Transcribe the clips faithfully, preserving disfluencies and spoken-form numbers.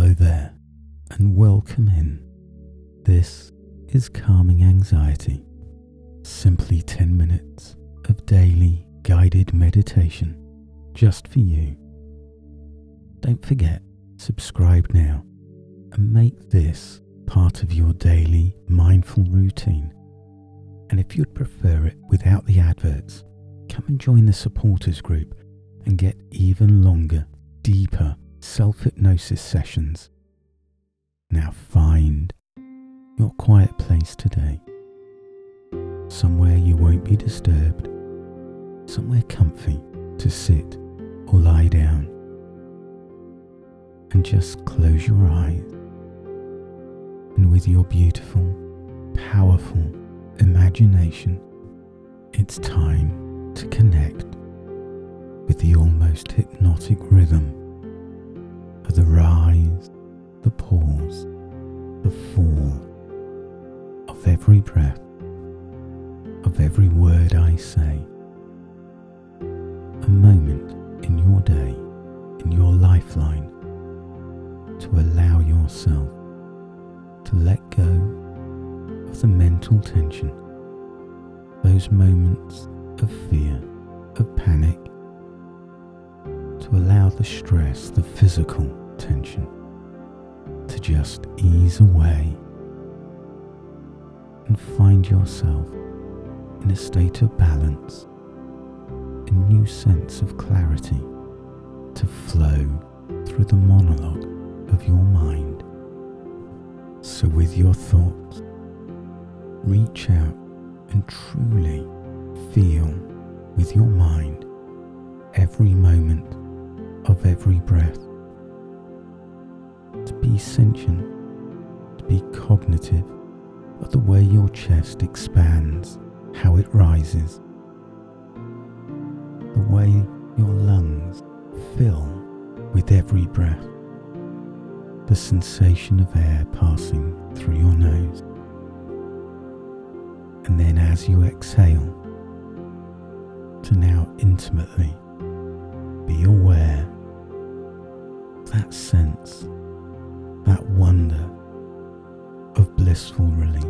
Hello there, and welcome in. This is Calming Anxiety. Simply ten minutes of daily guided meditation just for you. Don't forget, subscribe now and make this part of your daily mindful routine. And if you'd prefer it without the adverts, come and join the supporters group and get even longer, deeper self-hypnosis sessions. Now find your quiet place today, somewhere you won't be disturbed, somewhere comfy to sit or lie down, and just close your eyes, and with your beautiful, powerful imagination, it's time to connect with the almost hypnotic rhythm of the rise, the pause, the fall of every breath, of every word I say. A moment in your day, in your lifeline, to allow yourself to let go of the mental tension, those moments of fear, of panic, to allow the stress, the physical tension, to just ease away and find yourself in a state of balance, a new sense of clarity to flow through the monologue of your mind. So with your thoughts, reach out and truly feel with your mind every moment of every breath. To be sentient, to be cognitive of the way your chest expands, how it rises, the way your lungs fill with every breath, the sensation of air passing through your nose. And then as you exhale, to now intimately be aware of that sense, that wonder of blissful relief,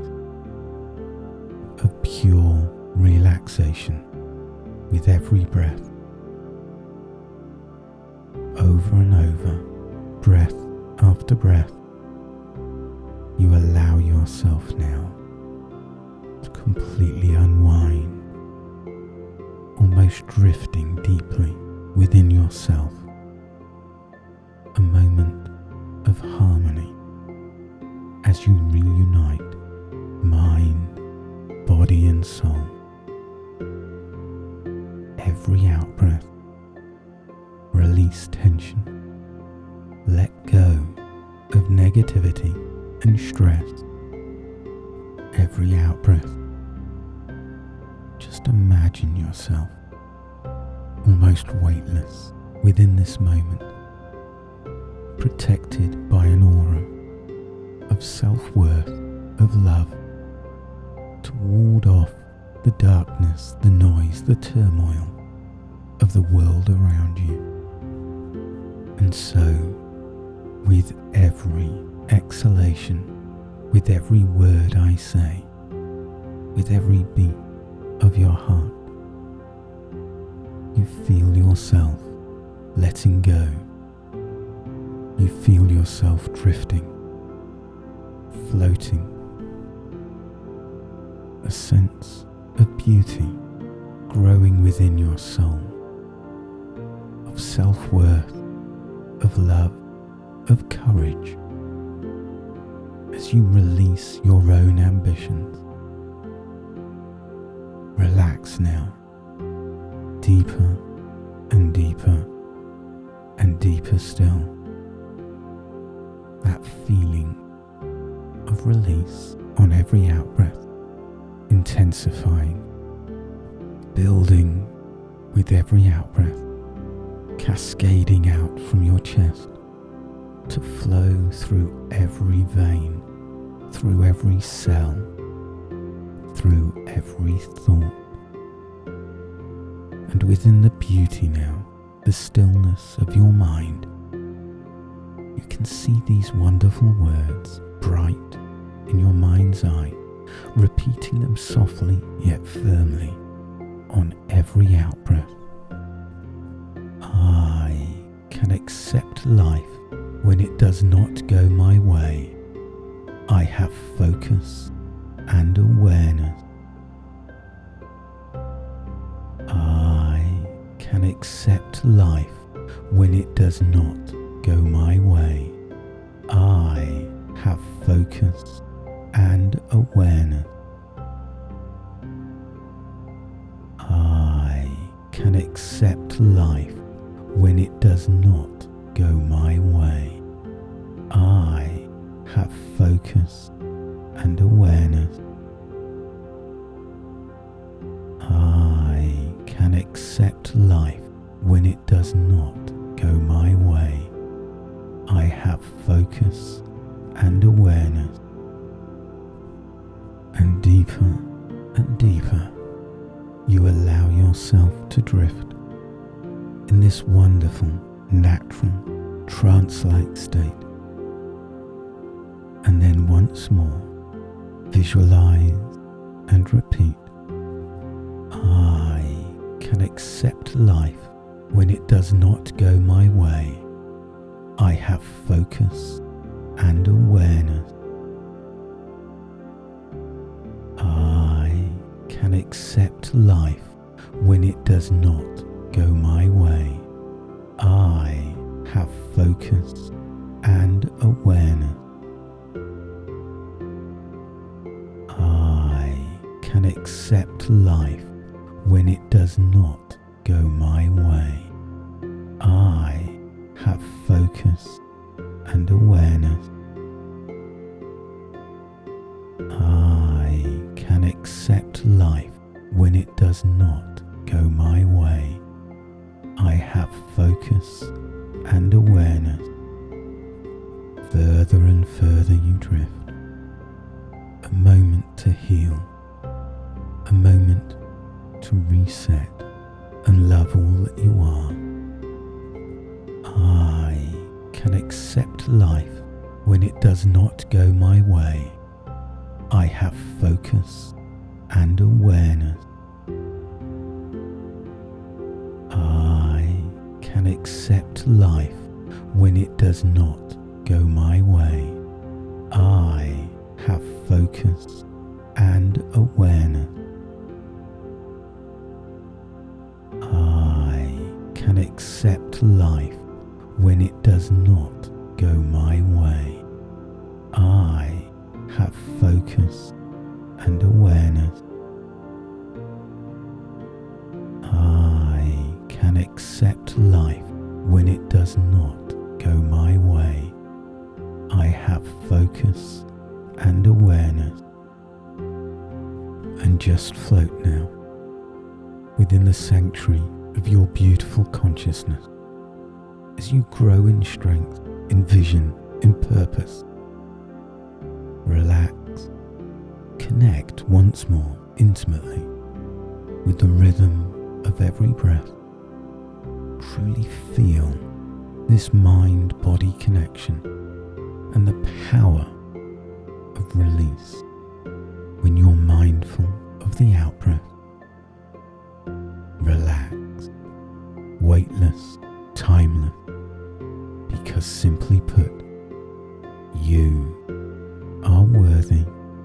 of pure relaxation with every breath. Over and over, breath after breath, you allow yourself now to completely unwind, almost drifting deeply within yourself. A moment of harmony as you reunite mind, body and soul. Every out-breath, release tension, let go of negativity and stress. Every out-breath, just imagine yourself almost weightless within this moment, protected by an aura of self-worth, of love, to ward off the darkness, the noise, the turmoil of the world around you. And so, with every exhalation, with every word I say, with every beat of your heart, you feel yourself letting go. You feel yourself drifting, floating. A sense of beauty growing within your soul, of self-worth, of love, of courage, as you release your own ambitions. Relax now, deeper and deeper and deeper still. That feeling of release on every out-breath, intensifying, building with every out-breath, cascading out from your chest to flow through every vein, through every cell, through every thought. And within the beauty now, the stillness of your mind, you can can see these wonderful words bright in your mind's eye, repeating them softly yet firmly on every out-breath. I can accept life when it does not go my way. I have focus and awareness. I can accept life when it does not go my way. I have focus and awareness. I can accept life when it does not go my way. I have focus and awareness. I can accept life when it does not go my way. I have focus and awareness. And deeper and deeper, you allow yourself to drift in this wonderful, natural, trance-like state. And then once more, visualize and repeat. I can accept life when it does not go my way. I have focus and awareness. I can accept life when it does not go my way. I have focus and awareness. I can accept life when it does not go my way. I have focus and awareness. I can accept life when it does not go my way. I have focus and awareness. Further and further you drift. A moment to heal. A moment to reset and love all that you are. I can accept life when it does not go my way. I have focus and awareness. I can accept life when it does not go my way. I have focus and awareness. I can accept life when it does not go my way. I have focus and awareness. I can accept life when it does not go my way. I have focus and awareness. And just float now within the sanctuary of your beautiful consciousness as you grow in strength, in vision, in purpose. Relax. Connect once more intimately with the rhythm of every breath. Truly feel this mind-body connection and the power of release when you're mindful of the out-breath. Relaxed, weightless, timeless, because simply put, you are worthy.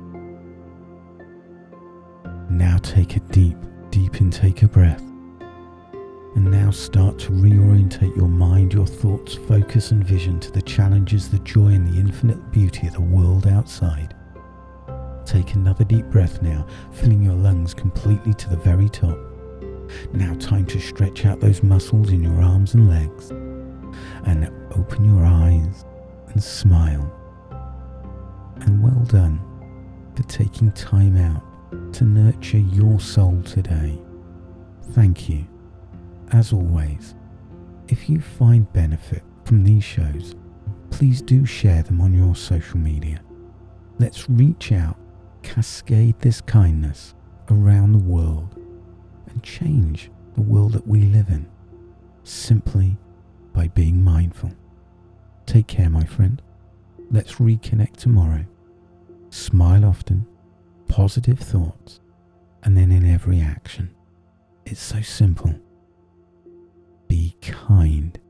Now take a deep, deep intake of breath. And now start to reorientate your mind, your thoughts, focus and vision to the challenges, the joy and the infinite beauty of the world outside. Take another deep breath now, filling your lungs completely to the very top. Now time to stretch out those muscles in your arms and legs. And open your eyes and smile. And well done for taking time out to nurture your soul today. Thank you. As always, if you find benefit from these shows, please do share them on your social media. Let's reach out, cascade this kindness around the world, and change the world that we live in simply by being mindful. Take care, my friend. Let's reconnect tomorrow. Smile often, positive thoughts, and then in every action. It's so simple. Be kind